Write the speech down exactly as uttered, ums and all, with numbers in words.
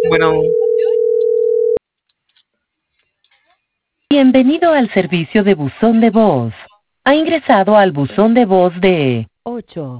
Bueno, Bienvenido al servicio de buzón de voz. Ha ingresado al buzón de voz de ocho